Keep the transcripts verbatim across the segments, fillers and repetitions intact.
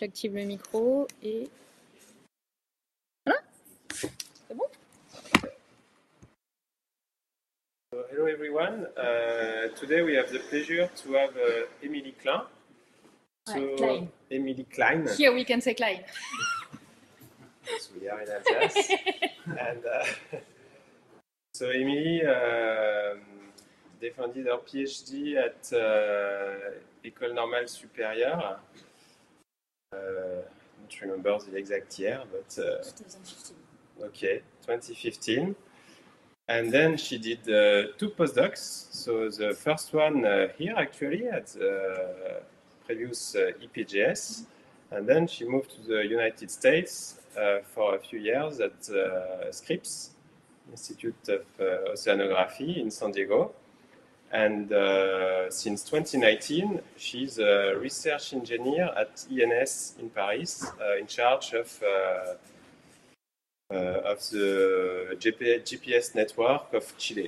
J'active le micro et voilà. C'est bon? So, hello everyone. Uh, today we have the pleasure to have uh, Emily Klein. So, Ouais, Klein. Emily Klein. Here we can say Klein. So we are in Alsace. and uh, so Emily um, defended her PhD at uh, École Normale Supérieure. Uh, I don't remember the exact year, but uh, twenty fifteen. Okay, twenty fifteen. And then she did uh, two postdocs. So the first one uh, here actually at the previous uh, E P G S. And then she moved to the United States uh, for a few years at uh, Scripps Institute of uh, Oceanography in San Diego. And uh, since twenty nineteen, she's a research engineer at I N S in Paris, uh, in charge of uh, Uh, of the G P S network of Chile.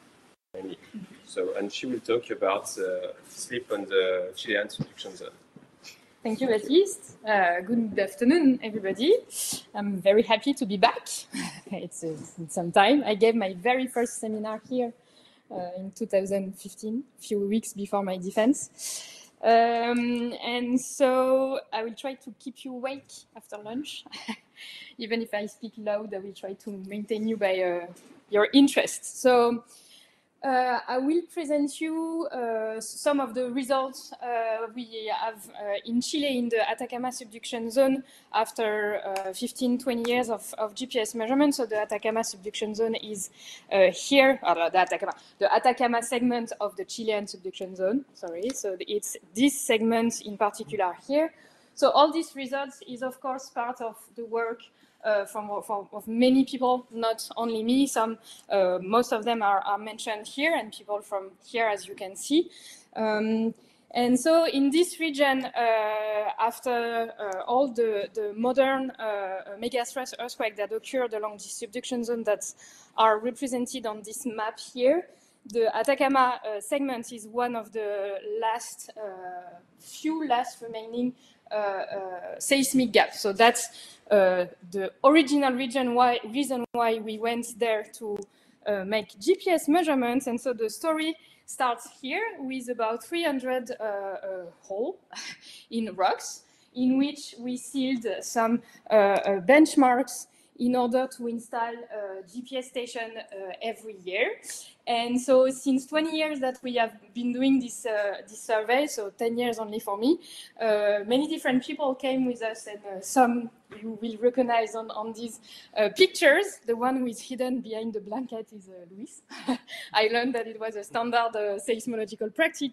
So, and she will talk about uh, sleep on the Chilean subduction zone. Thank you, Baptiste. Uh, good afternoon, everybody. I'm very happy to be back. It's, uh, it's some time. I gave my very first seminar here uh, in two thousand fifteen, a few weeks before my defense. Um, and so I will try to keep you awake after lunch. Even if I speak loud, I will try to maintain you by uh, your interest. So uh, I will present you uh, some of the results uh, we have uh, in Chile in the Atacama subduction zone after uh, fifteen, twenty years of, of G P S measurements. So the Atacama subduction zone is uh, here, or the Atacama, the Atacama segment of the Chilean subduction zone, sorry. So it's this segment in particular here. So all these results is of course part of the work Uh, from, from of many people, not only me. Some, uh, most of them are, are mentioned here, and people from here, as you can see. Um, and so, in this region, uh, after uh, all the, the modern uh, megastress earthquakes that occurred along the subduction zone that are represented on this map here, the Atacama uh, segment is one of the last, uh, few last remaining uh, uh, seismic gaps. So that's uh, the original region why, reason why we went there to uh, make G P S measurements. And so the story starts here with about three hundred uh, uh, holes in rocks in which we sealed some uh, uh, benchmarks in order to install a G P S station uh, every year. And so since twenty years that we have been doing this, uh, this survey, so ten years only for me, uh, many different people came with us, and uh, some you will recognize on, on these uh, pictures. The one who is hidden behind the blanket is uh, Luis. I learned that it was a standard uh, seismological practice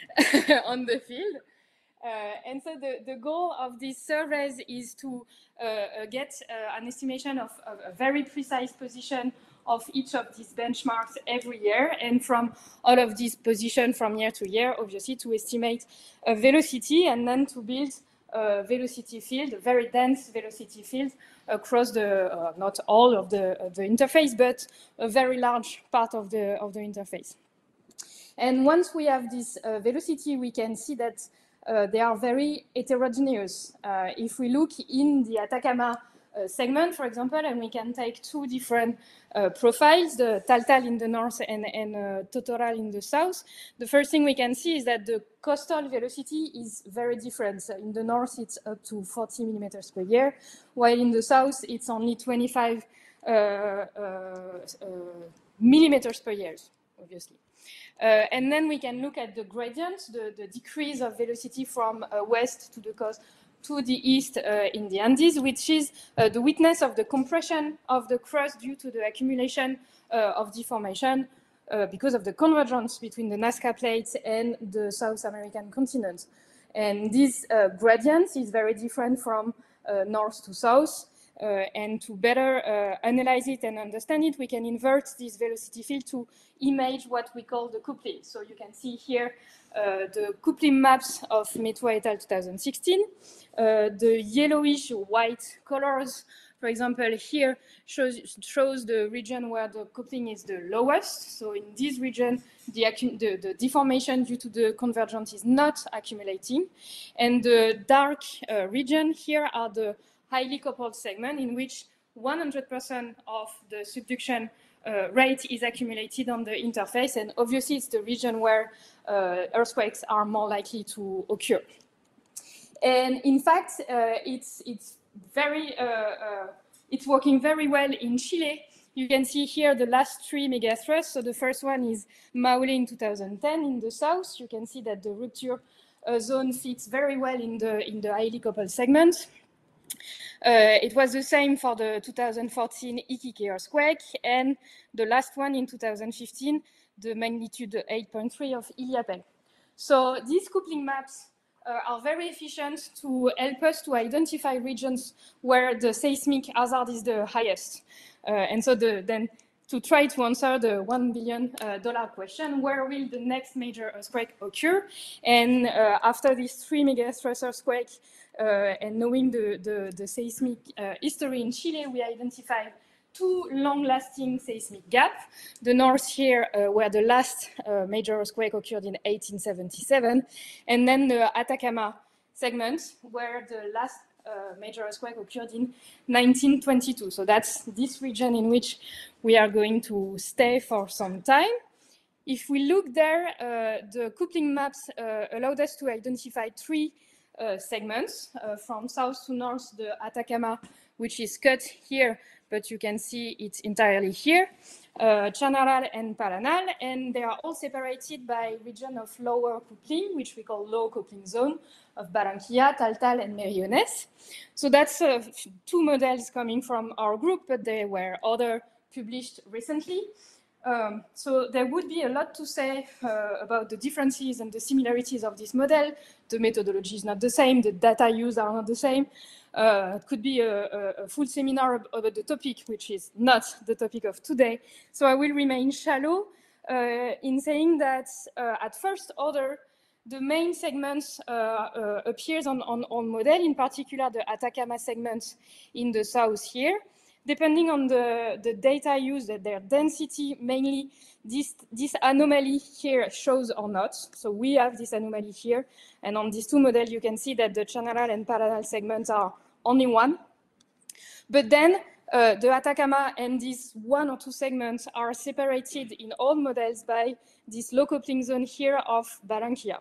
on the field. Uh, and so the, the goal of these surveys is to uh, get uh, an estimation of, of a very precise position of each of these benchmarks every year, and from all of these positions from year to year, obviously, to estimate a velocity and then to build a velocity field, a very dense velocity field across the, uh, not all of the, of the interface, but a very large part of the, of the interface. And once we have this uh, velocity, we can see that uh, they are very heterogeneous. Uh, if we look in the Atacama uh, segment, for example, and we can take two different uh, profiles, the Taltal in the north and, and uh, Totoral in the south, the first thing we can see is that the coastal velocity is very different. So in the north, it's up to forty millimeters per year, while in the south, it's only twenty-five uh, uh, uh, millimeters per year, obviously. Uh, and then we can look at the gradient, the, the decrease of velocity from uh, west to the coast to the east uh, in the Andes, which is uh, the witness of the compression of the crust due to the accumulation uh, of deformation uh, because of the convergence between the Nazca plates and the South American continent. And this uh, gradient is very different from uh, north to south. Uh, and to better uh, analyze it and understand it, we can invert this velocity field to image what we call the coupling. So you can see here uh, the coupling maps of Metua et al. twenty sixteen. Uh, the yellowish white colors For example, here shows, shows the region where the coupling is the lowest. So in this region, the, the, the deformation due to the convergence is not accumulating. And the dark uh, region here are the highly coupled segment in which one hundred percent of the subduction uh, rate is accumulated on the interface. And obviously, it's the region where uh, earthquakes are more likely to occur. And in fact, uh, it's, it's very, uh, uh, it's working very well in Chile. You can see here the last three megathrusts. So the first one is Maule in two thousand ten in the south. You can see that the rupture uh, zone fits very well in the, in the highly coupled segment. Uh, it was the same for the two thousand fourteen Iquique earthquake, and the last one in two thousand fifteen, the magnitude eight point three of Illapel. So these coupling maps uh, are very efficient to help us to identify regions where the seismic hazard is the highest. Uh, and so the, then to try to answer the one billion dollar uh, question, where will the next major earthquake occur? And uh, after this three megathrust earthquake, uh, and knowing the, the, the seismic uh, history in Chile, we identified two long-lasting seismic gaps. The north here, uh, where the last uh, major earthquake occurred in eighteen seventy-seven, and then the Atacama segment, where the last uh, major earthquake occurred in nineteen twenty-two. So that's this region in which we are going to stay for some time. If we look there, uh, the coupling maps uh, allowed us to identify three uh, segments. Uh, from south to north, the Atacama, which is cut here, but you can see it's entirely here, uh, Chañaral and Paranal, and they are all separated by region of lower coupling, which we call low coupling zone, of Barranquilla, Taltal, and Meriones. So that's uh, two models coming from our group, but there were other published recently. Um, so there would be a lot to say uh, about the differences and the similarities of this model. The methodology is not the same, the data used are not the same. Uh, it could be a, a, a full seminar about the topic, which is not the topic of today. So I will remain shallow uh, in saying that uh, at first order, the main segments uh, uh, appears on, on, on model, in particular the Atacama segment in the south here. Depending on the, the data used, their density, mainly this, this anomaly here shows or not. So we have this anomaly here. And on these two models, you can see that the Chañaral and Paranal segments are only one. But then uh, the Atacama and these one or two segments are separated in all models by this low coupling zone here of Barranquilla.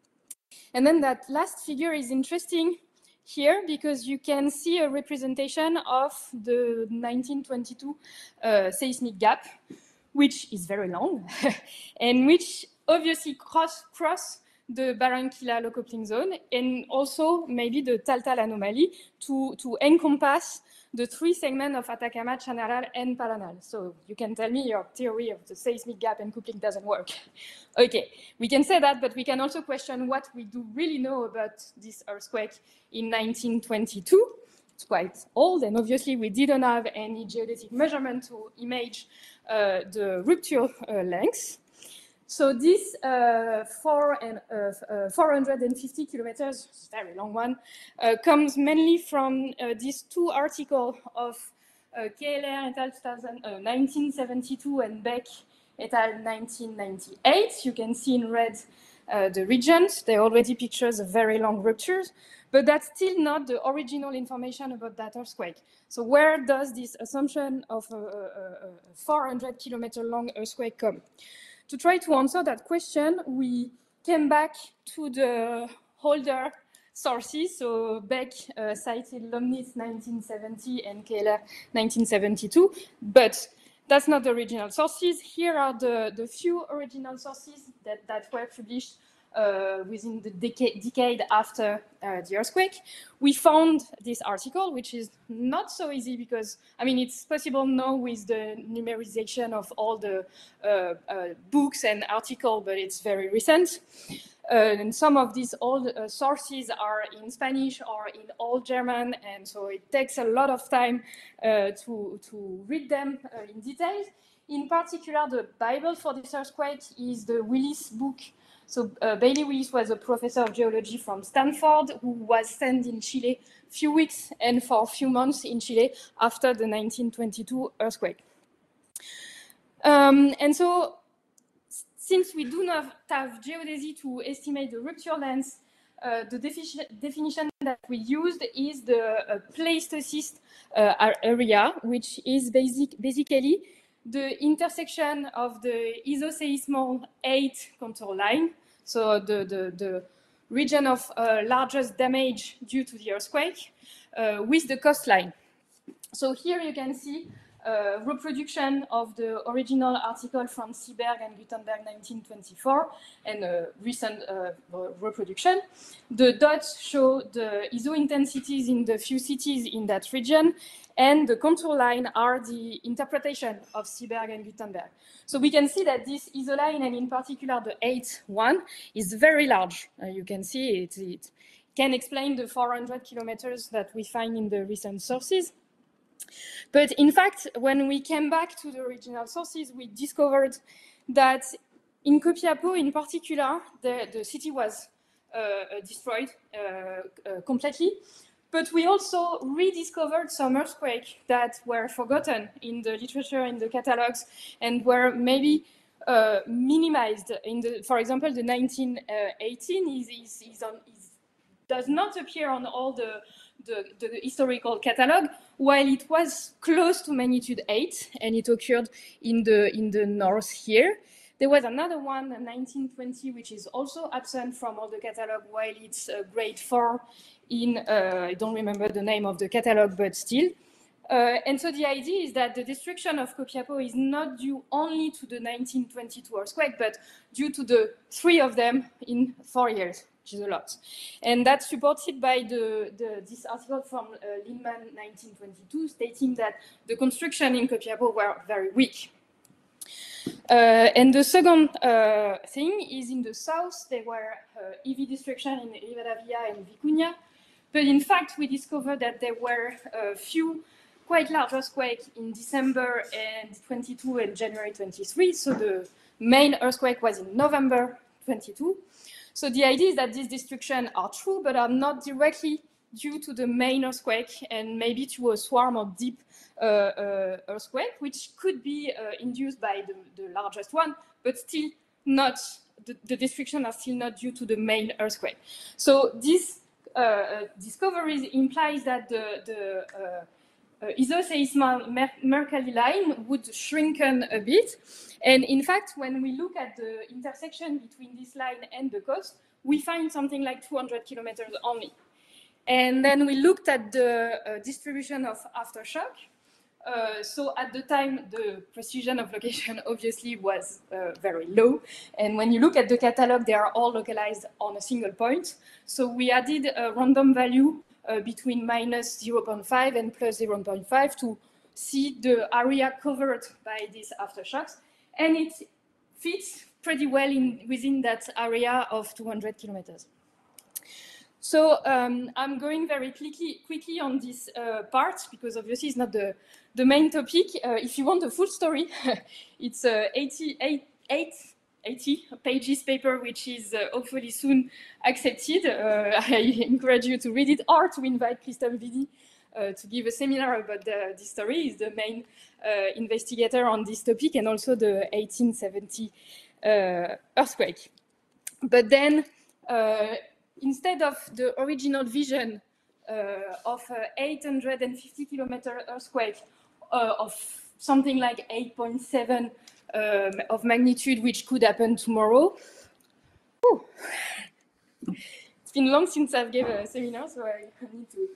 And then that last figure is interesting here because you can see a representation of the nineteen twenty-two uh, seismic gap, which is very long and which obviously cross, cross the Barranquilla low coupling zone and also maybe the Taltal anomaly to, to encompass the three segments of Atacama, Chañaral, and Paranal. So you can tell me your theory of the seismic gap and coupling doesn't work. Okay, we can say that, but we can also question what we do really know about this earthquake in nineteen twenty-two. It's quite old, and obviously we didn't have any geodetic measurement to image uh, the rupture uh, length. So this uh, four and, uh, uh, four hundred fifty kilometers, very long one, uh, comes mainly from uh, these two articles of uh, K L R et al. nineteen seventy-two and Beck et al. nineteen ninety-eight. You can see in red uh, the regions. They already pictures of very long ruptures, but that's still not the original information about that earthquake. So where does this assumption of a, a, a four hundred kilometer long earthquake come? To try to answer that question, we came back to the older sources. So Beck uh, cited Lomnitz nineteen seventy and K L R nineteen seventy-two, but that's not the original sources. Here are the, the few original sources that, that were published uh, within the decade, decade after uh, the earthquake. We found this article, which is not so easy because, I mean, it's possible now with the numerization of all the uh, uh, books and articles, but it's very recent. Uh, and some of these old uh, sources are in Spanish or in Old German, and so it takes a lot of time uh, to, to read them uh, in detail. In particular, the Bible for this earthquake is the Willis book So uh, Bailey Willis was a professor of geology from Stanford who was sent in Chile a few weeks and for a few months in Chile after the nineteen twenty-two earthquake. Um, and so since we do not have geodesy to estimate the rupture length, uh, the defi definition that we used is the uh, Pleistocene uh, area, which is basic, basically the intersection of the isoseismal eight contour line, so the, the, the region of uh, largest damage due to the earthquake, uh, with the coastline. So here you can see Uh, reproduction of the original article from Seeberg and Gutenberg nineteen twenty-four and a recent uh, reproduction. The dots show the I S O intensities in the few cities in that region, and the contour line are the interpretation of Seeberg and Gutenberg. So we can see that this I S O line, and in particular the eighth one, is very large. Uh, you can see it, it can explain the four hundred kilometers that we find in the recent sources. But in fact, when we came back to the original sources, we discovered that in Copiapó, in particular, the, the city was uh, destroyed uh, uh, completely. But we also rediscovered some earthquakes that were forgotten in the literature, in the catalogs, and were maybe uh, minimized. In the, for example, the nineteen eighteen is, is, is on, is, does not appear on all the The, the historical catalog, while it was close to magnitude eight, and it occurred in the, in the north here. There was another one, nineteen twenty, which is also absent from all the catalog, while it's uh, grade four in, uh, I don't remember the name of the catalog, but still. Uh, and so the idea is that the destruction of Copiapó is not due only to the nineteen twenty-two earthquake, but due to the three of them in four years. Which is a lot. And that's supported by the, the, this article from uh, Lindman nineteen twenty-two, stating that the construction in Copiapó were very weak. Uh, and the second uh, thing is in the south, there were uh, heavy destruction in Rivadavia and Vicuña. But in fact, we discovered that there were a few quite large earthquakes in December and twenty-two and January twenty-three. So the main earthquake was in November twenty-two. So the idea is that these destructions are true, but are not directly due to the main earthquake and maybe to a swarm of deep uh, uh, earthquake, which could be uh, induced by the, the largest one, but still not, the, the destruction are still not due to the main earthquake. So this uh, discovery implies that the, the uh, uh, isoseismal Mer Mercalli line would shrinken a bit. And in fact, when we look at the intersection between this line and the coast, we find something like two hundred kilometers only. And then we looked at the uh, distribution of aftershock. Uh, so at the time, the precision of location obviously was uh, very low. And when you look at the catalog, they are all localized on a single point. So we added a random value uh, between minus zero point five and plus zero point five to see the area covered by these aftershocks. And it fits pretty well in, within that area of two hundred kilometers. So um, I'm going very quickly, quickly on this uh, part, because obviously it's not the, the main topic. Uh, if you want the full story, it's uh, eighty-eight, eighty pages paper, which is uh, hopefully soon accepted. Uh, I encourage you to read it or to invite Christophe Vidi Uh, to give a seminar about the, this story. Is the main uh, investigator on this topic, and also the eighteen seventy uh, earthquake. But then, uh, instead of the original vision uh, of an eight hundred fifty kilometer earthquake uh, of something like eight point seven um, of magnitude, which could happen tomorrow. Whew. It's been long since I've given a seminar, so I need to.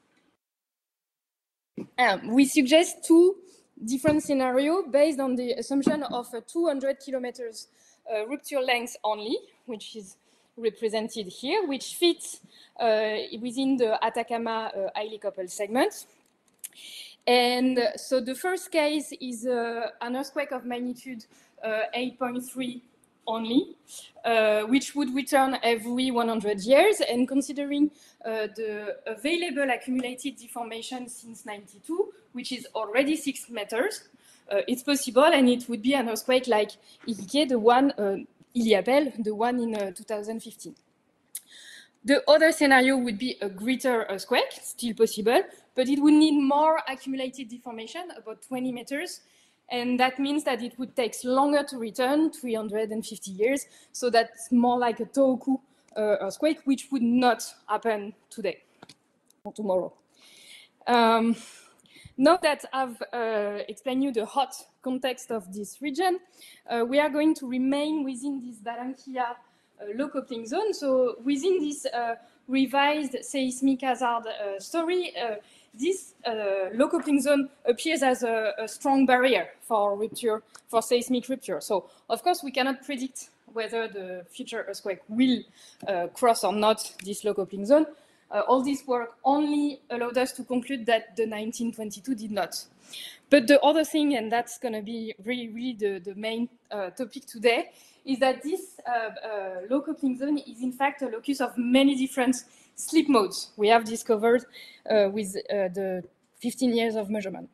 Um, we suggest two different scenarios based on the assumption of a two hundred kilometers uh, rupture length only, which is represented here, which fits uh, within the Atacama uh, highly coupled segment. And so the first case is uh, an earthquake of magnitude uh, eight point three only, uh, which would return every one hundred years. And considering uh, the available accumulated deformation since ninety-two, which is already six meters, uh, it's possible, and it would be an earthquake like Iquique, the one uh, Illapel, the one in uh, two thousand fifteen. The other scenario would be a greater earthquake, still possible, but it would need more accumulated deformation, about twenty meters, and that means that it would take longer to return, three hundred fifty years, so that's more like a Tohoku uh, earthquake, which would not happen today or tomorrow. Um, now that I've uh, explained you the hot context of this region, uh, we are going to remain within this Barranquilla uh, low coupling zone. So within this uh, revised seismic hazard uh, story, uh, this uh, low coupling zone appears as a, a strong barrier for rupture, for seismic rupture. So of course we cannot predict whether the future earthquake will uh, cross or not this low coupling zone. Uh, all this work only allowed us to conclude that the nineteen twenty-two did not. But the other thing, and that's going to be really, really the, the main uh, topic today, is that this uh, uh, low coupling zone is in fact a locus of many different slip modes we have discovered uh, with uh, the fifteen years of measurement.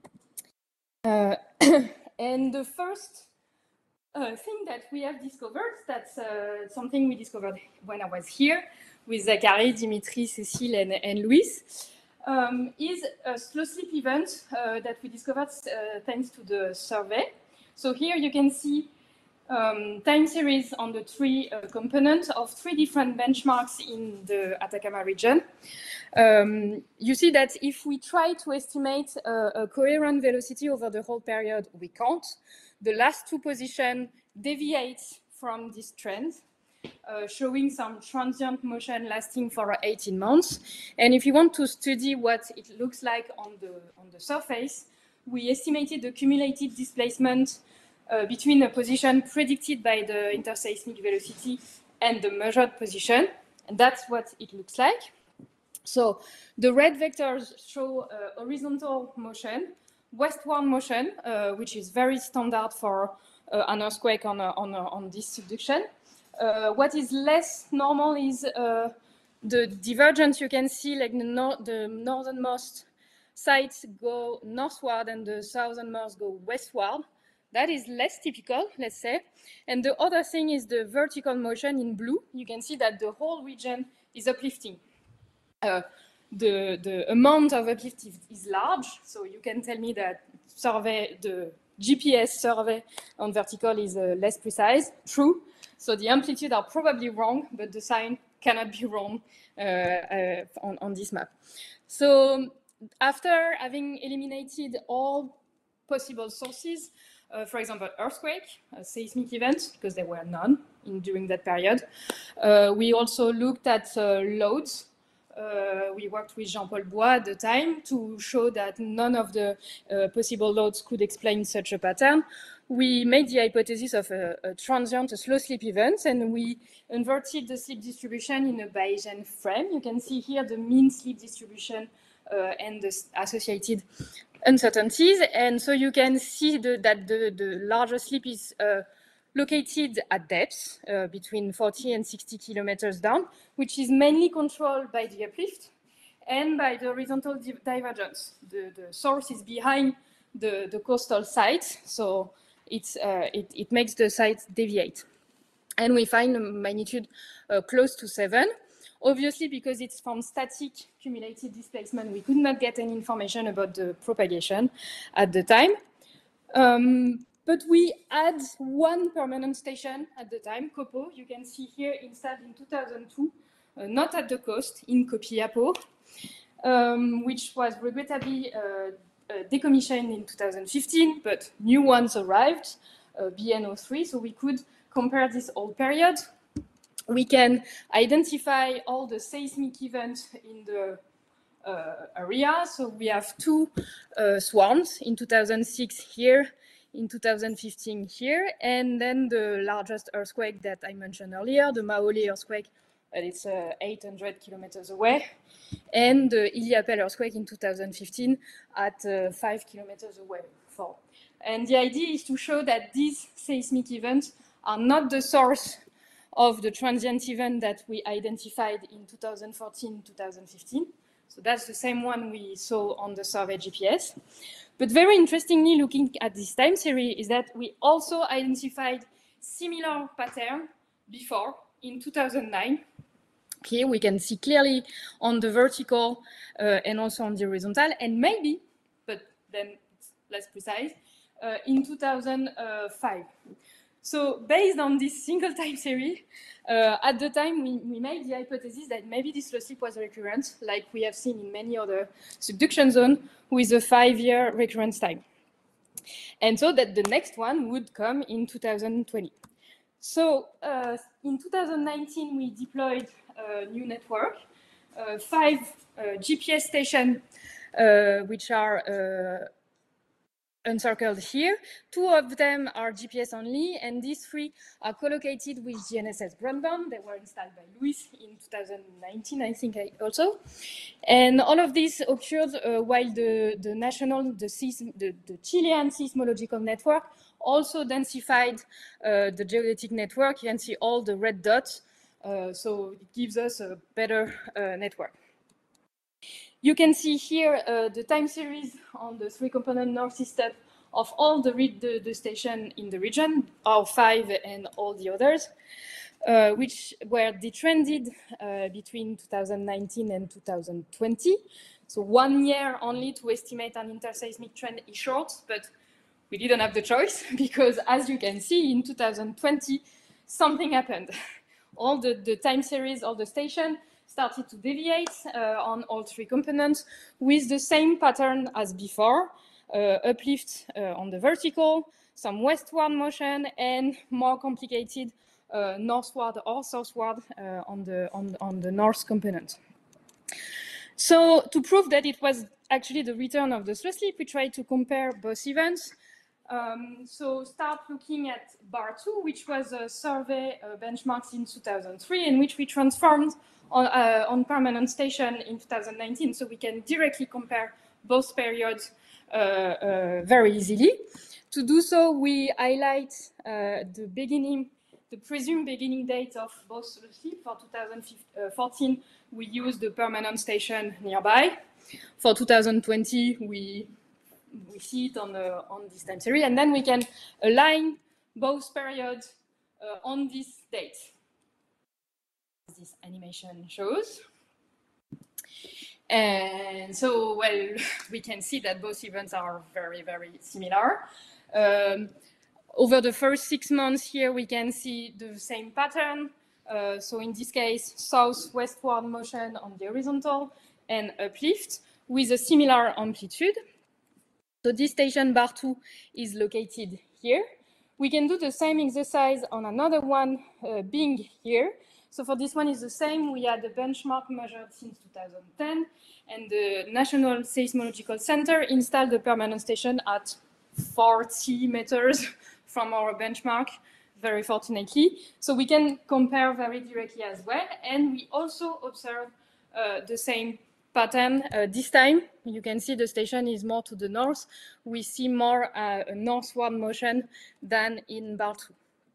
Uh, and the first uh, thing that we have discovered, that's uh, something we discovered when I was here, with Zachary, Dimitri, Cécile, and, and Luis, um, is a slow slip event uh, that we discovered uh, thanks to the survey. So here you can see um, time series on the three uh, components of three different benchmarks in the Atacama region. Um, you see that if we try to estimate a, a coherent velocity over the whole period, we can't. The last two positions deviate from this trend. Uh, showing some transient motion lasting for eighteen months. And if you want to study what it looks like on the, on the surface, we estimated the cumulative displacement uh, between the position predicted by the interseismic velocity and the measured position. And that's what it looks like. So the red vectors show uh, horizontal motion, westward motion, uh, which is very standard for uh, an earthquake on, a, on, a, on this subduction. Uh, what is less normal is uh, the divergence. You can see like the, nor the northernmost sites go northward and the southernmost go westward. That is less typical, let's say. And the other thing is the vertical motion in blue. You can see that the whole region is uplifting. Uh, the, the amount of uplift is, is large, so you can tell me that survey, the G P S survey on vertical is uh, less precise. True. So the amplitude are probably wrong, but the sign cannot be wrong uh, uh, on, on this map. So after having eliminated all possible sources, uh, for example, earthquake, a seismic event, because there were none in, during that period, uh, we also looked at uh, loads. Uh, we worked with Jean-Paul Bois at the time to show that none of the uh, possible loads could explain such a pattern. We made the hypothesis of a, a transient, a slow slip event, and we inverted the slip distribution in a Bayesian frame. You can see here the mean slip distribution uh, and the associated uncertainties. And so you can see the, that the, the larger slip is uh, located at depth uh, between forty and sixty kilometers down, which is mainly controlled by the uplift and by the horizontal di divergence. The, the source is behind the, the coastal site, so it's, uh, it, it makes the site deviate. And we find a magnitude uh, close to seven. Obviously, because it's from static cumulative displacement, we could not get any information about the propagation at the time. Um, But we had one permanent station at the time, Copo. You can see here installed in two thousand two, uh, not at the coast, in Copiapo, um, which was regrettably uh, uh, decommissioned in two thousand fifteen, but new ones arrived, uh, B N zero three, so we could compare this old period. We can identify all the seismic events in the uh, area. So we have two uh, swarms in two thousand six here, in two thousand fifteen here, and then the largest earthquake that I mentioned earlier, the Maole earthquake, and it's uh, eight hundred kilometers away, and the Illapel earthquake in two thousand fifteen at uh, five kilometers away. Four. And the idea is to show that these seismic events are not the source of the transient event that we identified in two thousand fourteen, two thousand fifteen. So that's the same one we saw on the survey G P S. But very interestingly, looking at this time series, is that we also identified similar pattern before in two thousand nine. Here we can see clearly on the vertical uh, and also on the horizontal, and maybe, but then it's less precise, uh, in two thousand five. So based on this single time series, uh, at the time we, we made the hypothesis that maybe this slow sleep was recurrent, like we have seen in many other subduction zones with a five-year recurrence time. And so that the next one would come in two thousand twenty. So uh, in two thousand nineteen, we deployed a new network, uh, five uh, G P S stations, uh, which are uh, encircled here. Two of them are G P S only, and these three are co-located with G N S S broadband. They were installed by Luis in two thousand nineteen, I think, I also. And all of this occurred uh, while the, the national, the, the, the Chilean seismological network also densified uh, the geodetic network. You can see all the red dots, uh, so it gives us a better uh, network. You can see here uh, the time series on the three-component northeast step of all the, the, the stations in the region, R five and all the others, uh, which were detrended uh, between two thousand nineteen and two thousand twenty. So one year only to estimate an interseismic trend is short, but we didn't have the choice because, as you can see, in two thousand twenty, something happened. All the, the time series, all the stations started to deviate uh, on all three components with the same pattern as before, uh, uplift uh, on the vertical, some westward motion, and more complicated uh, northward or southward uh, on, the, on, on the north component. So to prove that it was actually the return of the slow sleep, we tried to compare both events. Um, so start looking at bar two, which was a survey uh, benchmark in two thousand three, in which we transformed on, uh, on permanent station in two thousand nineteen, so we can directly compare both periods uh, uh, very easily. To do so, we highlight uh, the beginning, the presumed beginning date of both slow sleep. For two thousand fourteen, we use the permanent station nearby. For two thousand twenty, we we see it on, the, on this time series, and then we can align both periods uh, on this date. This animation shows. And so, well, we can see that both events are very, very similar. Um, over the first six months here, we can see the same pattern. Uh, so in this case, south-westward motion on the horizontal and uplift with a similar amplitude. So this station bar two is located here. We can do the same exercise on another one uh, being here. So for this one is the same. We had the benchmark measured since two thousand ten, and the National Seismological Center installed the permanent station at forty meters from our benchmark, very fortunately. So we can compare very directly as well. And we also observe uh, the same pattern. Uh, this time, you can see the station is more to the north. We see more uh, a northward motion than in bar two.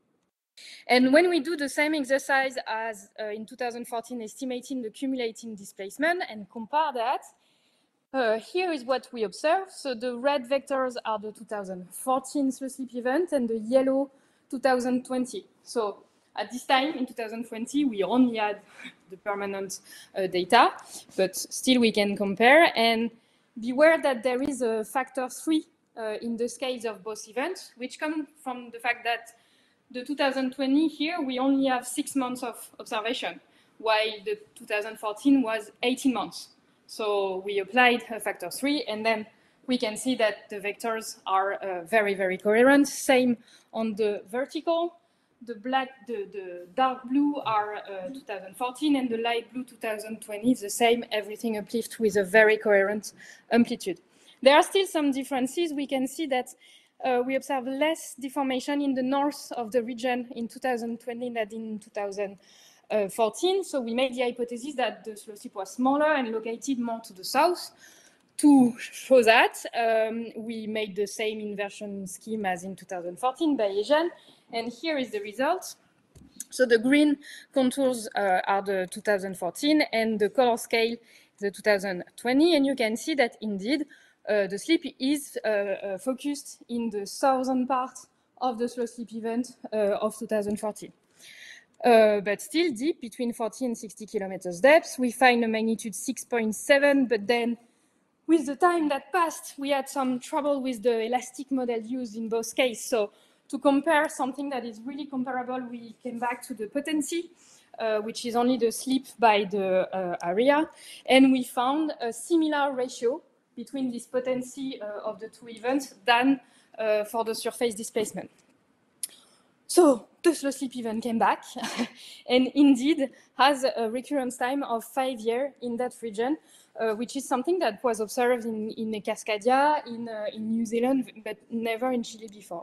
And when we do the same exercise as uh, in two thousand fourteen, estimating the cumulative displacement and compare that, uh, here is what we observe. So the red vectors are the two thousand fourteen slow sleep event and the yellow two thousand twenty. So at this time, in two thousand twenty, we only had the permanent uh, data, but still we can compare. And beware that there is a factor three uh, in the scales of both events, which come from the fact that the two thousand twenty here, we only have six months of observation, while the two thousand fourteen was eighteen months. So we applied a factor three, and then we can see that the vectors are uh, very, very coherent. Same on the vertical. The black, the, the dark blue are uh, two thousand fourteen, and the light blue two thousand twenty is the same, everything uplift with a very coherent amplitude. There are still some differences. We can see that uh, we observe less deformation in the north of the region in two thousand twenty than in two thousand fourteen. So we made the hypothesis that the slow sleep was smaller and located more to the south. To show that, um, we made the same inversion scheme as in two thousand fourteen Bayesian. And here is the result. So the green contours uh, are the two thousand fourteen, and the color scale the two thousand twenty. And you can see that indeed uh, the sleep is uh, uh, focused in the southern part of the slow sleep event uh, of two thousand fourteen. Uh, but still deep, between forty and sixty kilometers depth. We find a magnitude six point seven, but then with the time that passed, we had some trouble with the elastic model used in both cases. So to compare something that is really comparable, we came back to the potency, uh, which is only the sleep by the uh, area. And we found a similar ratio between this potency uh, of the two events than uh, for the surface displacement. So the slow sleep event came back and indeed has a recurrence time of five years in that region, uh, which is something that was observed in, in Cascadia, in, uh, in New Zealand, but never in Chile before.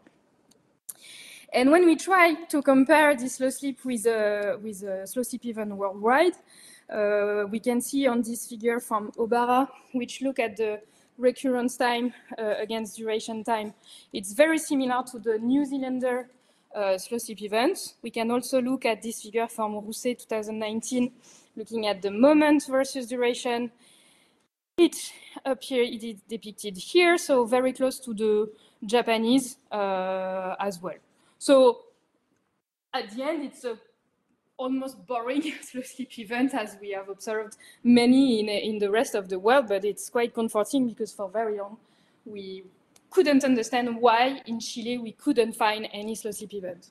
And when we try to compare this slow sleep with a, with a slow sleep event worldwide, uh, we can see on this figure from Obara, which look at the recurrence time uh, against duration time. It's very similar to the New Zealander Uh, slow sleep event. We can also look at this figure from Rousset two thousand nineteen, looking at the moment versus duration. It appears it is depicted here, so very close to the Japanese uh, as well. So at the end, it's a almost boring slow sleep event, as we have observed many in, in the rest of the world, but it's quite comforting because for very long we couldn't understand why in Chile we couldn't find any slow sleep event.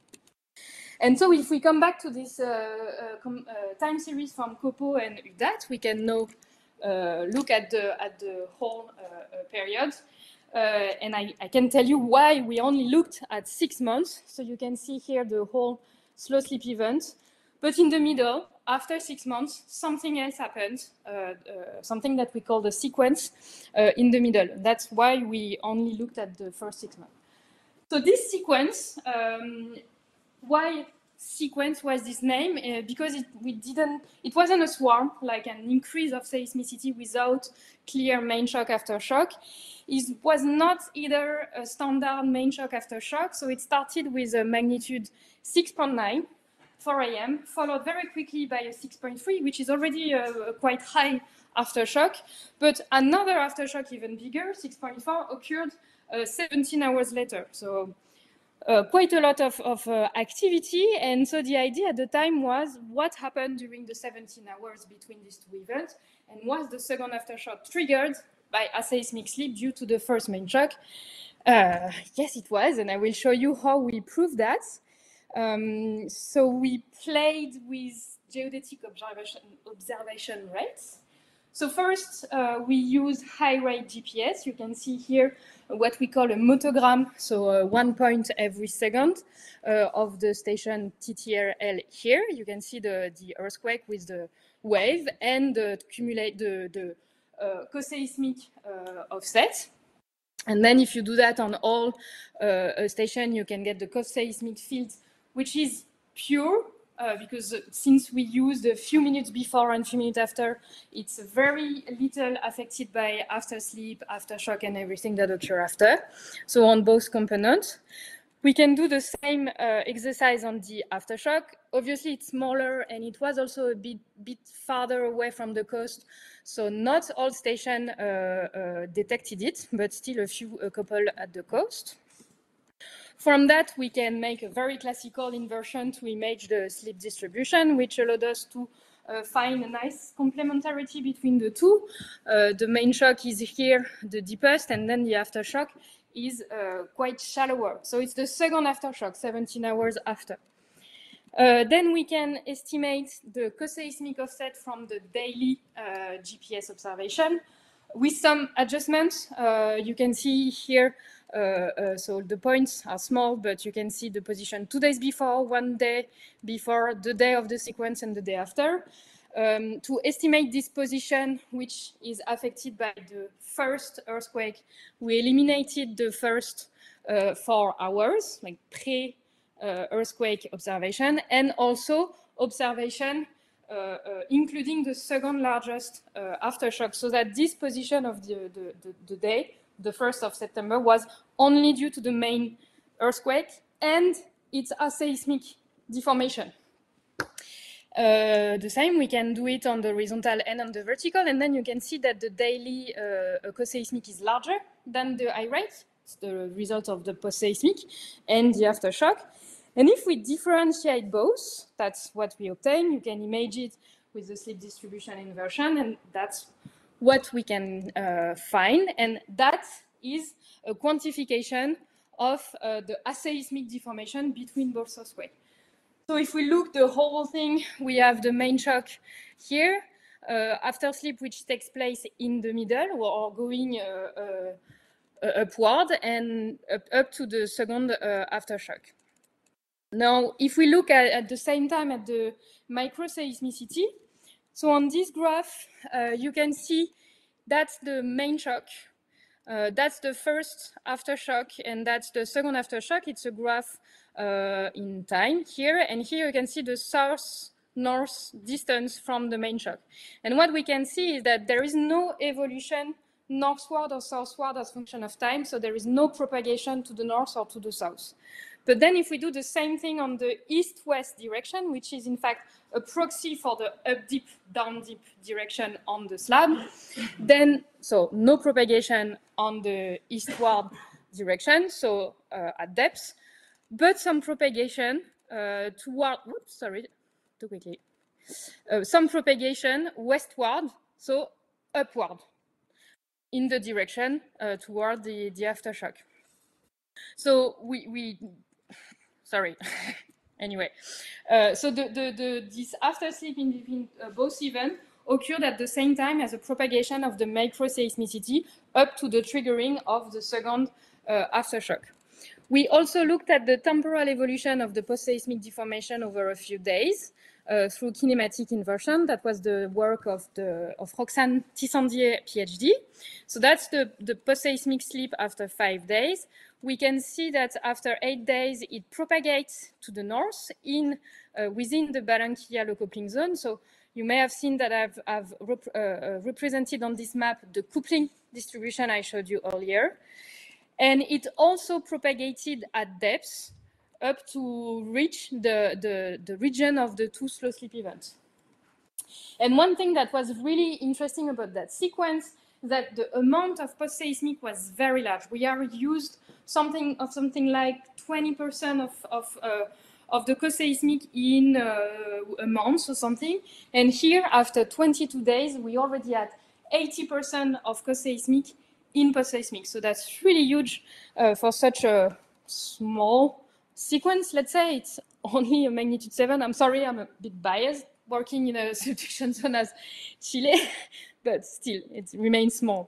And so if we come back to this uh, uh, uh, time series from Copo and U D A T, we can now uh, look at the, at the whole uh, uh, period. Uh, and I, I can tell you why we only looked at six months. So you can see here the whole slow sleep event. But in the middle, after six months, something else happened, uh, uh, something that we call the sequence uh, in the middle. That's why we only looked at the first six months. So this sequence, um, why sequence was this name? Uh, because it, we didn't, it wasn't a swarm, like an increase of seismicity without clear main shock aftershock. It was not either a standard main shock aftershock, so it started with a magnitude six point nine, four A M, followed very quickly by a six point three, which is already a, a quite high aftershock. But another aftershock, even bigger, six point four, occurred uh, seventeen hours later. So uh, quite a lot of, of uh, activity. And so the idea at the time was what happened during the seventeen hours between these two events, and was the second aftershock triggered by aseismic sleep due to the first main shock? Uh, yes, it was, and I will show you how we prove that. Um, so we played with geodetic observation, observation rates. So first, uh, we use high-rate G P S. You can see here what we call a motogram, so uh, one point every second uh, of the station T T R L here. You can see the, the earthquake with the wave and the, cumulate, the, the uh, co-seismic uh, offset. And then if you do that on all uh, a station, you can get the co-seismic field, which is pure, uh, because since we used a few minutes before and a few minutes after, it's very little affected by after sleep, aftershock, and everything that occur after. So on both components. We can do the same uh, exercise on the aftershock. Obviously, it's smaller, and it was also a bit, bit farther away from the coast. So not all stations uh, uh, detected it, but still a few, a couple at the coast. From that, we can make a very classical inversion to image the sleep distribution, which allowed us to uh, find a nice complementarity between the two. Uh, the main shock is here, the deepest, and then the aftershock is uh, quite shallower. So it's the second aftershock, seventeen hours after. Uh, then we can estimate the co-seismic offset from the daily uh, G P S observation with some adjustments. Uh, you can see here, uh, uh, so the points are small, but you can see the position two days before, one day before, the day of the sequence, and the day after. Um, to estimate this position, which is affected by the first earthquake, we eliminated the first uh, four hours, like pre-earthquake uh, observation, and also observation uh, uh, including the second largest uh, aftershock, so that this position of the, the, the, the day, the first of September, was only due to the main earthquake and its aseismic deformation. Uh, the same, we can do it on the horizontal and on the vertical, and then you can see that the daily uh, co-seismic is larger than the high rate, it's the result of the post-seismic and the aftershock. And if we differentiate both, that's what we obtain. You can image it with the slip distribution inversion, and that's what we can uh, find. And that is a quantification of uh, the aseismic deformation between both earthquakes. So if we look the whole thing, we have the main shock here, uh, after slip, which takes place in the middle or going uh, uh, upward and up, up to the second uh, aftershock. Now, if we look at, at the same time at the microseismicity, so on this graph, uh, you can see that's the main shock. Uh, that's the first aftershock, and that's the second aftershock. It's a graph uh, in time here, and here you can see the south-north distance from the main shock. And what we can see is that there is no evolution northward or southward as function of time, so there is no propagation to the north or to the south. But then if we do the same thing on the east-west direction, which is in fact a proxy for the up-dip, down-dip direction on the slab, then, so no propagation on the eastward direction, so uh, at depth, but some propagation uh, toward, whoops, sorry, too quickly, uh, some propagation westward, so upward, in the direction uh, toward the, the aftershock. So we, we sorry, anyway, uh, so the, the, the, this afterslip in between uh, both events occurred at the same time as a propagation of the microseismicity up to the triggering of the second uh, aftershock. We also looked at the temporal evolution of the post-seismic deformation over a few days uh, through kinematic inversion. That was the work of, the, of Roxane Tissandier, PhD. So that's the, the post-seismic slip after five days. We can see that after eight days, it propagates to the north in uh, within the Barranquilla low coupling zone. So you may have seen that I've, I've rep uh, represented on this map the coupling distribution I showed you earlier. And it also propagated at depth up to reach the, the, the region of the two slow slip events. And one thing that was really interesting about that sequence is that the amount of post-seismic was very large. We are used something of something like twenty percent of, of, uh, of the co-seismic in uh, a month or something. And here, after twenty-two days, we already had eighty percent of co-seismic in post-seismic. So that's really huge uh, for such a small sequence. Let's say it's only a magnitude seven. I'm sorry, I'm a bit biased working in a subduction zone as Chile, but still, it remains small.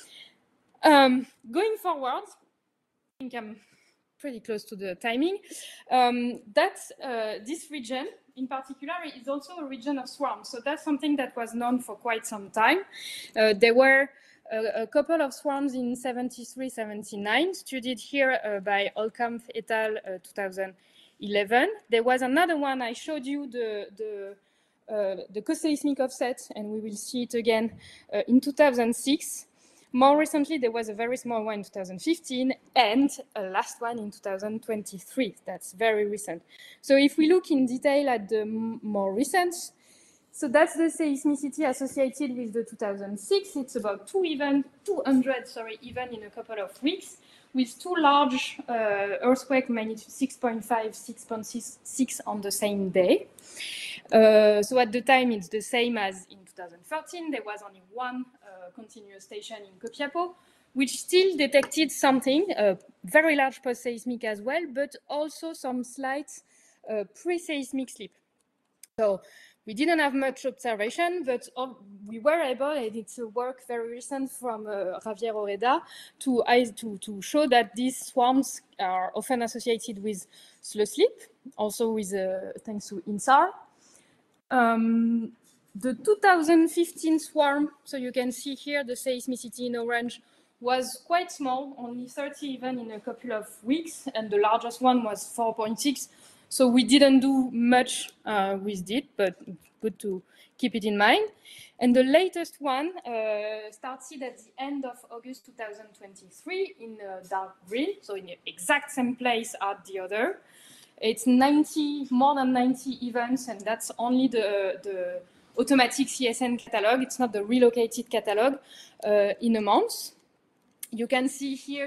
Um, going forward, I think I'm pretty close to the timing. Um, that uh, this region, in particular, is also a region of swarms. So that's something that was known for quite some time. Uh, there were a, a couple of swarms in seventy-three, seventy-nine, studied here uh, by Holkampf et al. Uh, two thousand eleven. There was another one, I showed you the, the, uh, the co-seismic offset, and we will see it again uh, in two thousand six. More recently, there was a very small one in two thousand fifteen and a last one in two thousand twenty-three. That's very recent. So if we look in detail at the more recent, so that's the seismicity associated with the two thousand six. It's about two even, two hundred, sorry, even in a couple of weeks, with two large uh, earthquake magnitude six point five, six point six on the same day. Uh, so at the time, it's the same as in two thousand thirteen. There was only one uh, continuous station in Copiapó, which still detected something, a very large post-seismic as well, but also some slight uh, pre-seismic slip. So we didn't have much observation, but we were able, and it's a work very recent from uh, Javier Oreda, to, to, to show that these swarms are often associated with slow slip, also with, uh, thanks to INSAR. Um, the two thousand fifteen swarm, so you can see here the seismicity in orange, was quite small, only thirty even in a couple of weeks, and the largest one was four point six. So we didn't do much uh, with it, but good to keep it in mind. And the latest one uh, started at the end of August two thousand twenty-three in uh, dark green, so in the exact same place as the other. It's ninety, more than ninety events, and that's only the, the automatic C S N catalog. It's not the relocated catalog uh, in a month. You can see here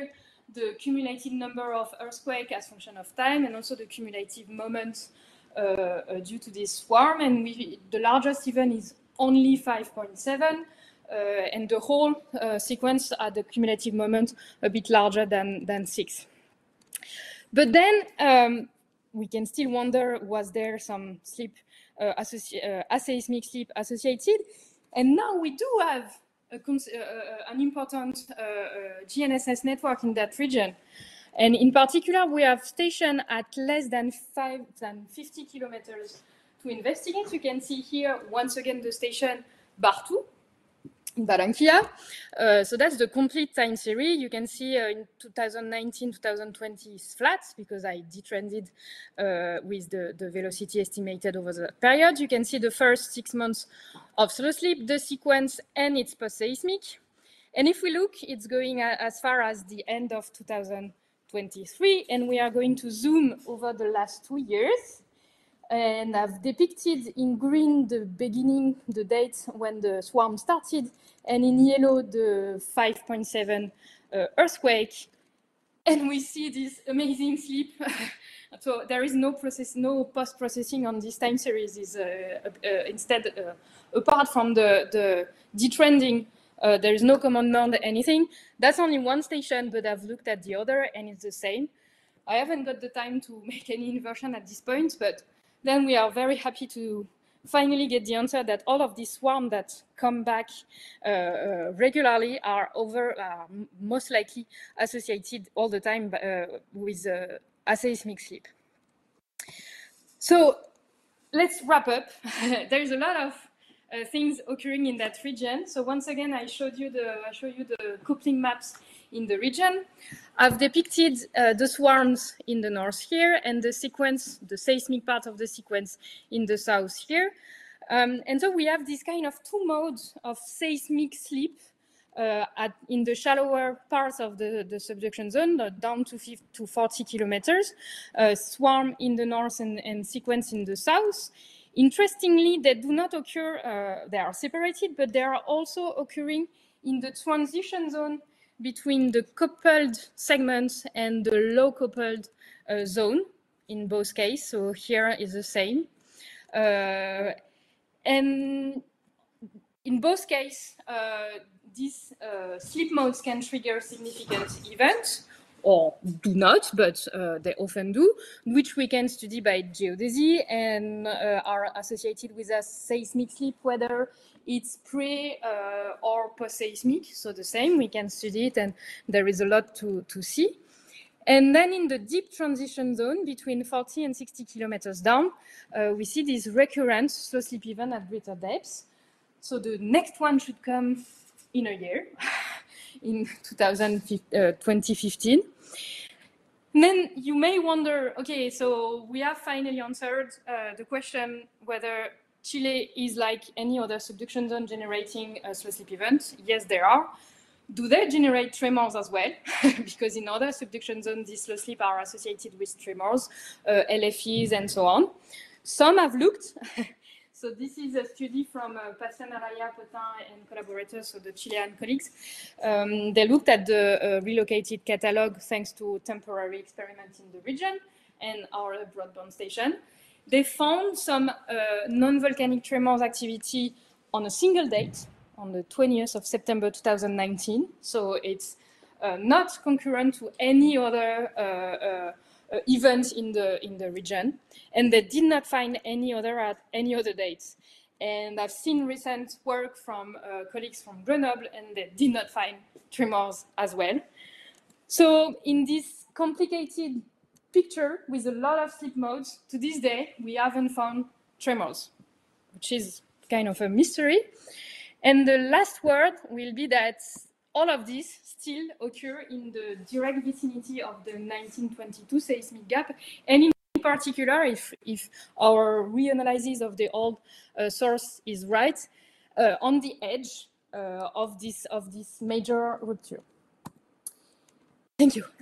the cumulative number of earthquakes as function of time, and also the cumulative moment uh, uh, due to this swarm. And we, the largest event is only five point seven, uh, and the whole uh, sequence at the cumulative moment a bit larger than, than six. But then um, we can still wonder, was there some sleep, uh, uh, aseismic sleep associated? And now we do have a, uh, an important uh, uh, G N S S network in that region. And in particular, we have stationed at less than, five, than fifty kilometers to investigate. You can see here, once again, the station Bartu in Barranquilla. Uh, so that's the complete time series. You can see uh, in two thousand nineteen, two thousand twenty is flat because I detrended uh, with the, the velocity estimated over the period. You can see the first six months of slow sleep, the sequence, and it's post-seismic. And if we look, it's going as far as the end of two thousand twenty-three, and we are going to zoom over the last two years. And I've depicted in green the beginning, the date when the swarm started, and in yellow the five point seven uh, earthquake. And we see this amazing sleep. So there is no process, no post-processing on this time series. Is uh, uh, instead, uh, apart from the, the detrending, uh, there is no commandment, anything. That's only one station, but I've looked at the other, and it's the same. I haven't got the time to make any inversion at this point, but then we are very happy to finally get the answer that all of these swarms that come back uh, uh, regularly are over, uh, most likely associated all the time uh, with uh, aseismic sleep. So let's wrap up. There's a lot of uh, things occurring in that region. So once again, I showed you the, I show you the coupling maps in the region. I've depicted uh, the swarms in the north here and the sequence, the seismic part of the sequence in the south here. Um, and so we have this kind of two modes of seismic sleep uh, at, in the shallower parts of the, the subduction zone, uh, down to, fifty, to forty kilometers, uh, swarm in the north and, and sequence in the south. Interestingly, they do not occur, uh, they are separated, but they are also occurring in the transition zone between the coupled segments and the low coupled uh, zone in both cases. So here is the same. Uh, and in both cases, uh, these uh, sleep modes can trigger significant events, or do not, but uh, they often do, which we can study by geodesy and uh, are associated with a seismic sleep, whether it's pre uh, or post-seismic, so the same, we can study it, and there is a lot to, to see. And then in the deep transition zone, between forty and sixty kilometers down, uh, we see this recurrent slow sleep event at greater depths. So the next one should come in a year, in twenty fifteen. And then you may wonder, okay, so we have finally answered uh, the question whether Chile is like any other subduction zone generating a slow sleep event. Yes, there are. Do they generate tremors as well? Because in other subduction zones, these slow sleep are associated with tremors, uh, L F Es, and so on. Some have looked. So this is a study from uh, Pascal Araya, Potin, and collaborators, so the Chilean colleagues. Um, they looked at the uh, relocated catalog thanks to temporary experiments in the region and our broadband station. They found some uh, non-volcanic tremors activity on a single date, on the twentieth of September two thousand nineteen. So it's uh, not concurrent to any other uh, uh, uh, event in the in the region, and they did not find any other at any other dates. And I've seen recent work from uh, colleagues from Grenoble, and they did not find tremors as well. So in this complicated picture with a lot of sleep modes, to this day, we haven't found tremors, which is kind of a mystery. And the last word will be that all of this still occur in the direct vicinity of the nineteen twenty-two seismic gap. And in particular, if, if our reanalysis of the old uh, source is right, uh, on the edge uh, of, this, of this major rupture. Thank you.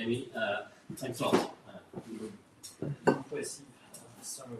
Jamie. Uh, thanks a lot. Uh, impressive. Uh, sorry.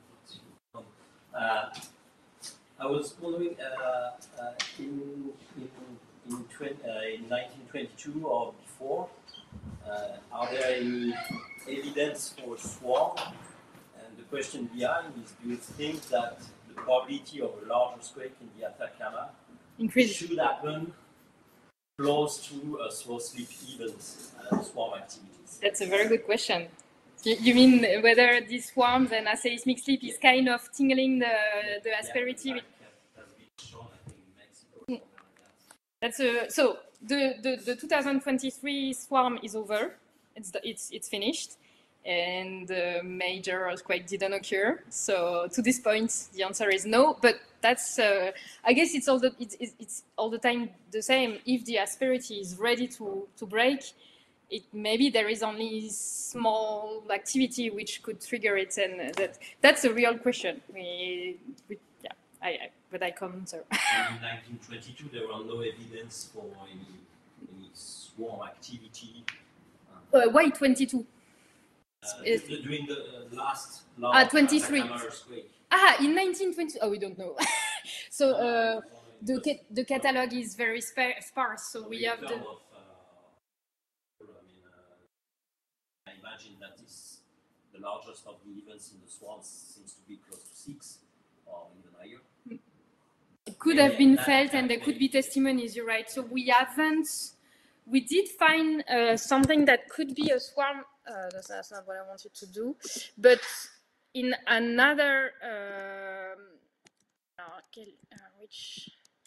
Uh, I was wondering, uh, uh, in, in, in, uh, in nineteen twenty-two or before, uh, are there any evidence for swarm? And the question behind is, do you think that the probability of a large earthquake in the Atacama Increase. should happen close to a slow slip events and swarm activities? That's a very good question. You, you mean whether these swarms and aseismic slip is kind of tingling the, the asperity? Yeah, with... That's a, so the, the, the two thousand twenty-three swarm is over. It's, the, it's, it's finished. And the major earthquake didn't occur. So to this point, the answer is no. But that's, uh, I guess it's all the it's, it's all the time the same. If the asperity is ready to to break, it maybe there is only small activity which could trigger it, and that that's a real question. We, we yeah, I, I but I can't answer. In nineteen twenty-two, there were no evidence for any any swarm activity. Uh, why twenty-two? Uh, during the uh, last ah, twenty-three. Ah, in nineteen twenty. Oh, we don't know. So uh, the ca the catalog is very spa sparse. So we have the. Of, uh, I mean, uh, I imagine that is the largest of the events in the swarms seems to be close to six or even higher. It could have been felt, and there could be testimonies. You're right. So we haven't. We did find uh, something that could be a swarm. Uh, that's, that's not what I wanted to do. But in another, um, uh, which,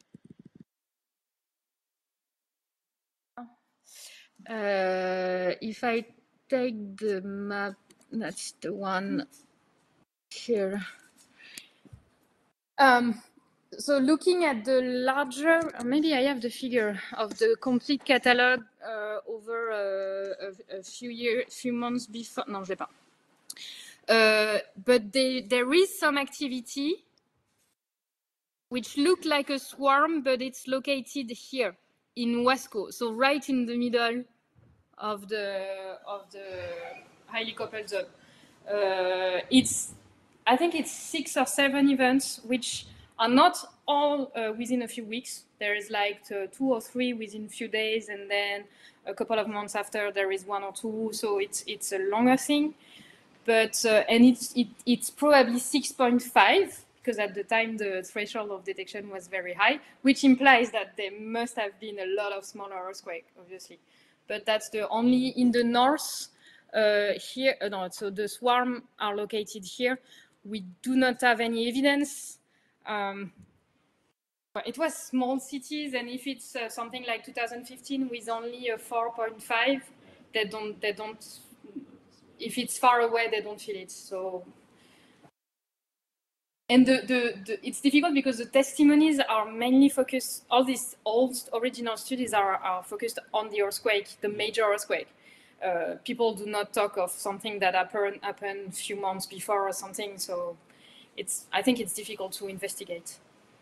uh, if I take the map, that's the one here. Um, So looking at the larger, maybe I have the figure of the complete catalog uh, over uh, a, a few years, few months before. Non, je l'ai pas. Uh, but they, there is some activity which look like a swarm, but it's located here in Wasco, so right in the middle of the of the highly coupled zone. Uh, it's, I think it's six or seven events which are not all uh, within a few weeks. There is like uh, two or three within a few days, and then a couple of months after there is one or two. So it's it's a longer thing, but uh, and it's it, it's probably six point five because at the time the threshold of detection was very high, which implies that there must have been a lot of smaller earthquakes, obviously. But that's the only in the north uh, here. Uh, no, so the swarm are located here. We do not have any evidence. Um, it was small cities, and if it's uh, something like two thousand fifteen with only a four point five, they don't, they don't, if it's far away, they don't feel it. So, and the, the, the it's difficult because the testimonies are mainly focused, all these old original studies are, are focused on the earthquake, the major earthquake. Uh, people do not talk of something that happened, happened a few months before or something, so it's, I think it's difficult to investigate.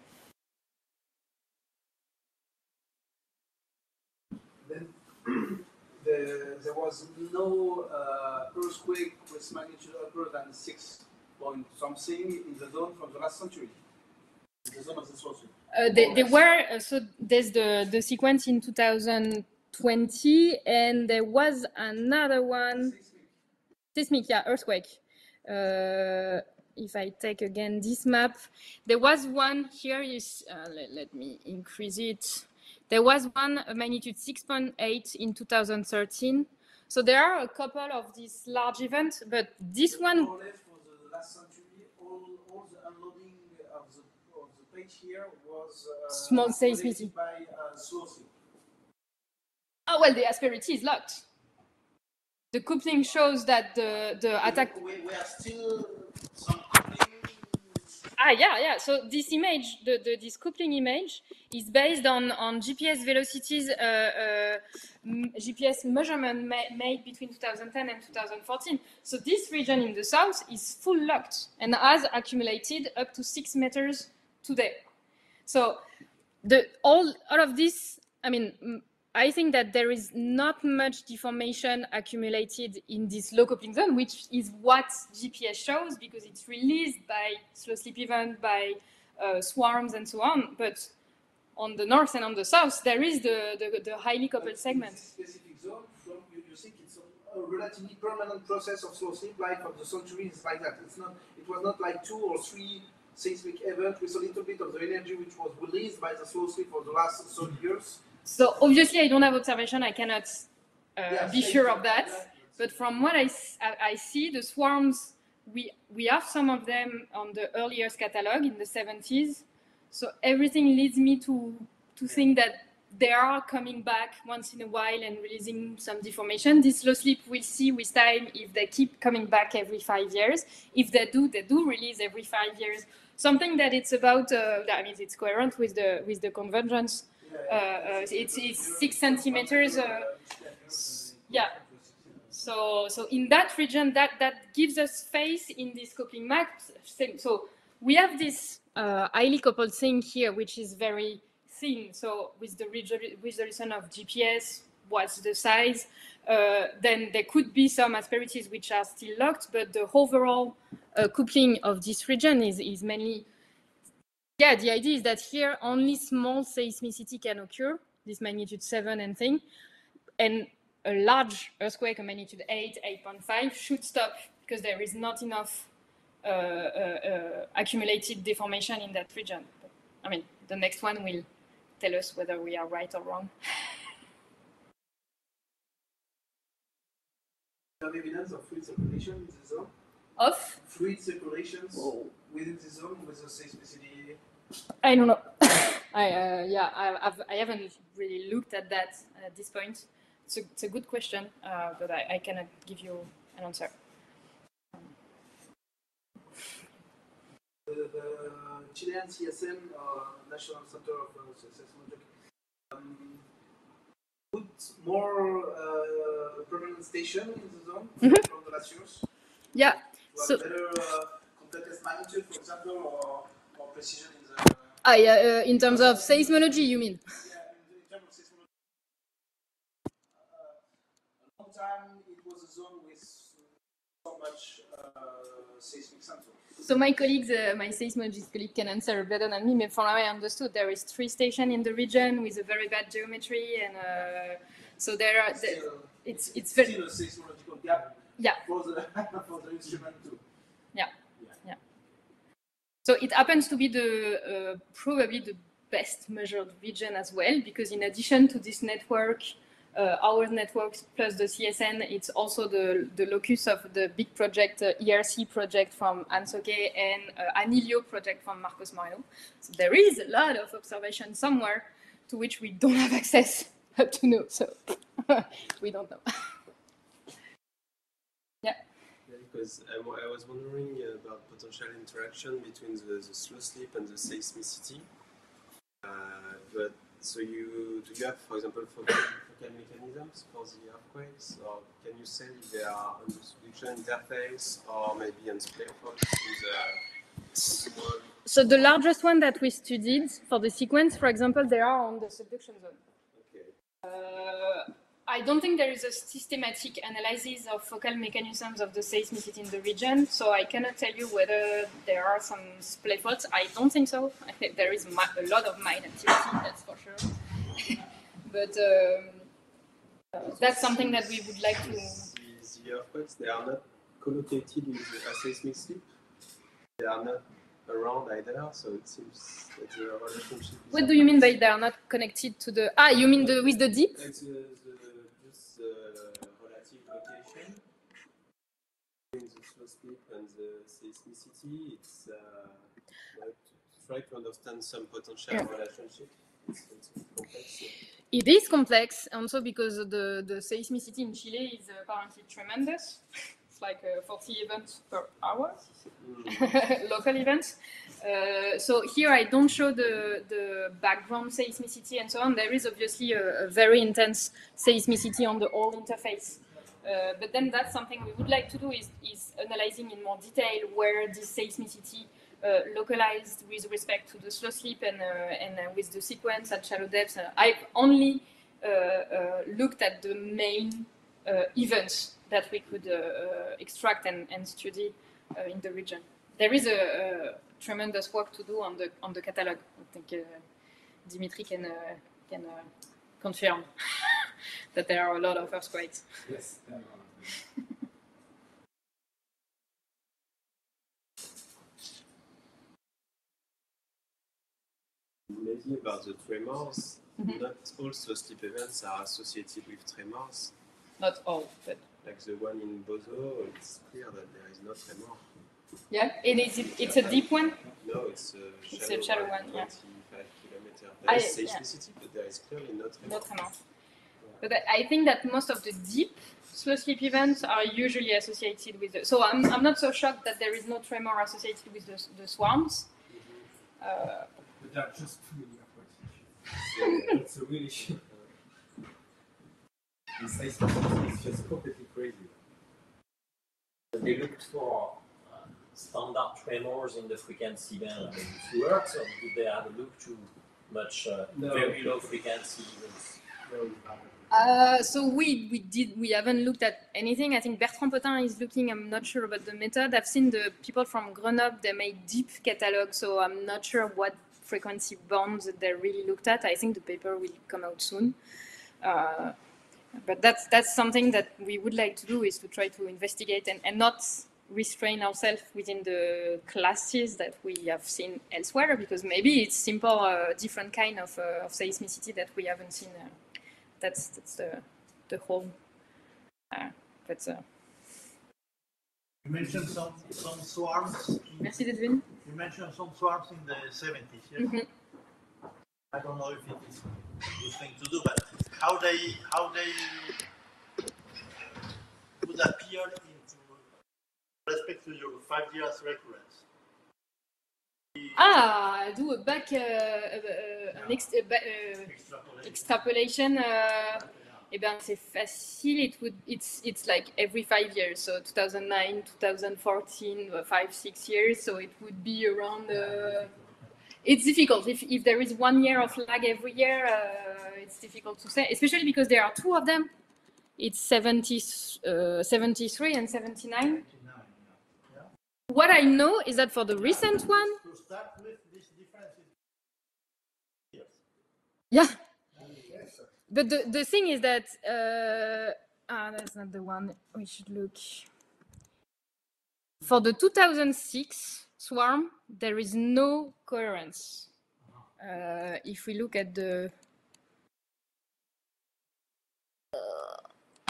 Then the, there was no uh, earthquake with magnitude other than six point something in the zone from the last century. In the zone of the source. Uh, they, they were, uh, so there's the, the sequence in two thousand twenty, and there was another one. Seismic, yeah, earthquake. Uh, if I take again this map, there was one here, is, uh, let, let me increase it. There was one, a magnitude six point eight in two thousand thirteen. So there are a couple of these large events, but this one... More or less for the last century, all, all the unloading of the, of the page here was uh, small seismicity by uh, sourcing. Oh, well, the asperity is locked. The coupling shows that the, the attack... We, we are still some Ah, yeah, yeah. So this image, the, the, this coupling image, is based on, on G P S velocities, uh, uh, G P S measurement ma made between two thousand ten and two thousand fourteen. So this region in the south is full locked and has accumulated up to six meters today. So the, all, all of this, I mean, I think that there is not much deformation accumulated in this low coupling zone, which is what G P S shows because it's released by slow sleep event, by uh, swarms and so on. But on the north and on the south, there is the, the, the highly coupled segment. Specific zone, from, you, you think it's a, a relatively permanent process of slow sleep, like of the centuries, like that. It's not. It was not like two or three seismic events with a little bit of the energy which was released by the slow sleep for the last thirty years. So obviously, I don't have observation. I cannot uh, Yes, be sure of yeah, that. yeah. But from what I, I see, the swarms, we we have some of them on the earlier catalog in the seventies. So everything leads me to to think that they are coming back once in a while and releasing some deformation. This slow sleep, we'll see with time if they keep coming back every five years. If they do, they do release every five years. Something that it's about. Uh, I mean, it's coherent with the with the convergence. Uh, uh, it's, it's six centimeters. Uh, yeah. So so in that region, that that gives us space in this coupling map. So we have this uh, highly coupled thing here, which is very thin. So with the resolution of G P S, what's the size? Uh, then there could be some asperities which are still locked, but the overall uh, coupling of this region is is mainly. Yeah, the idea is that here only small seismicity can occur, this magnitude seven and thing, and a large earthquake, a magnitude eight, eight point five, should stop because there is not enough uh, uh, uh, accumulated deformation in that region. But, I mean, the next one will tell us whether we are right or wrong. Some evidence of fluid circulation in the zone? Of? Fluid circulations oh. within the zone with the seismicity? I don't know. I uh, yeah, I, I've, I haven't really looked at that at this point. It's a, it's a good question, uh, but I, I cannot give you an answer. The, the Chilean C S N, uh, National Center of uh, Seismology, um, put more uh, permanent station in the zone mm-hmm. from the last years. Yeah. To so have better uh, completeness magnitude, for example, or, or precision in the. Ah, yeah, uh, in terms of seismology, you mean? Yeah, in, in terms of seismology. Uh, a long time, it was a zone with so much uh, seismic sensor. So my colleagues, uh, my seismologist colleague can answer better than me, but from what I understood, there is three stations in the region with a very bad geometry, and uh, so there are. The, still, it's it's still very. a seismological gap. Yeah. For the for the instrument too. Yeah. Yeah. Yeah. So it happens to be the uh, probably the best measured region as well, because in addition to this network, uh, our networks plus the C S N, it's also the, the locus of the big project, uh, E R C project from Ansoke and uh, Anilio project from Marcos Moreno. So there is a lot of observation somewhere to which we don't have access up to now. So we don't know. Yeah. Yeah, because I, I was wondering about potential interaction between the, the slow sleep and the seismicity. Uh, but so you do you have, for example, focal, focal mechanisms for the earthquakes, or can you say they are on the subduction interface or maybe on splay fault in the small? So the largest one that we studied for the sequence, for example, they are on the subduction zone. Okay. Uh, I don't think there is a systematic analysis of focal mechanisms of the seismicity in the region, so I cannot tell you whether there are some splay faults. I don't think so. I think there is a lot of mine activity, that's for sure. But um, uh, that's something that we would like to... The, the earthquakes, they are not collocated in the seismic sleep. They are not around either, so it seems that the relationship... What do you mean by they are not connected to the... Ah, you mean the with the deep? It's, uh, the relative location between the slow sleep and the seismicity. It's uh, like to try to understand some potential yeah. relationship. It's, it's complex. Yeah. It is complex, also because the, the seismicity in Chile is apparently tremendous. It's like uh, forty events per hour, mm. local events. Uh, so here I don't show the, the background seismicity and so on. There is obviously a, a very intense seismicity on the whole interface. Uh, but then that's something we would like to do is, is analyzing in more detail where this seismicity uh, localized with respect to the slow sleep and, uh, and uh, with the sequence at shallow depths. Uh, I've only uh, uh, looked at the main uh, events that we could uh, uh, extract and, and study uh, in the region. There is a, a tremendous work to do on the on the catalog. I think uh, Dimitri can uh, can uh, confirm that there are a lot of earthquakes. Yes. Maybe about the tremors. Mm-hmm. Not all slow sleep events are associated with tremors. Not all, but like the one in Bozo, it's clear that there is no tremor. Yeah, it is. It's a deep one. No, it's a shallow, it's a shallow one. one yeah. twenty-five kilometers. There I, is seismicity, yeah. but there is clearly no tremor. No tremor. But I think that most of the deep slow sleep events are usually associated with the. So I'm I'm not so shocked that there is no tremor associated with the, the swarms. Mm-hmm. uh, but they're just really upwards. It's a really shit. The seismicity is just completely crazy. They looked for uh, standard tremors in the frequency band in few hertz, or did they have a look to much uh, no. very low frequency events? No. Uh, so we we did we haven't looked at anything. I think Bertrand Potin is looking. I'm not sure about the method. I've seen the people from Grenoble. They made deep catalog, so I'm not sure what frequency bands that they really looked at. I think the paper will come out soon. Uh, But that's that's something that we would like to do, is to try to investigate and, and not restrain ourselves within the classes that we have seen elsewhere, because maybe it's simple, uh, different kind of, uh, of seismicity that we haven't seen. Uh, that's that's the the whole. Uh, but, uh, you mentioned some some swarms. Merci d'être venu. You mentioned some swarms in the seventies. Yes? Mm-hmm. I don't know if it is a good thing to do, but how they how they would appear into respect to your five years recurrence. Ah, do a back uh, uh, an ex, uh, uh, extrapolation. Uh, eh ben, c'est facile. It would it's it's like every five years. So two thousand nine, two thousand fourteen, five six years. So it would be around. Uh, It's difficult. If, if there is one year of lag every year, uh, it's difficult to say, especially because there are two of them. It's seventy, uh, seventy-three and seventy-nine. Yeah. What I know is that for the recent one... To start with, this difference is... Yes. Yeah. But the, the thing is that... Uh, ah, that's not the one we should look. For the two thousand six... swarm, there is no coherence. Uh, if we look at the uh,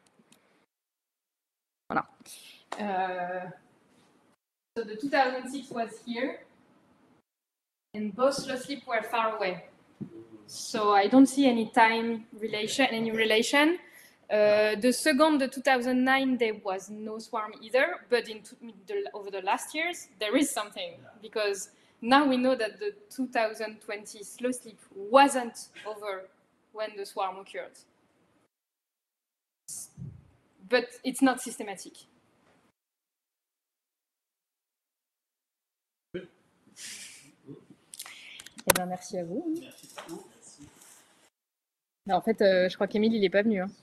voilà. Uh, so the two thousand six was here, and both slow sleep were far away. So I don't see any time relation, any relation. Uh, the second, the two thousand nine, there was no swarm either, but in the, over the last years, there is something, because now we know that the two thousand twenty slow sleep wasn't over when the swarm occurred. But it's not systematic. Eh bien, merci à vous. Merci beaucoup. Non, en fait, euh, je crois qu'Émile, il n'est pas venu. Hein.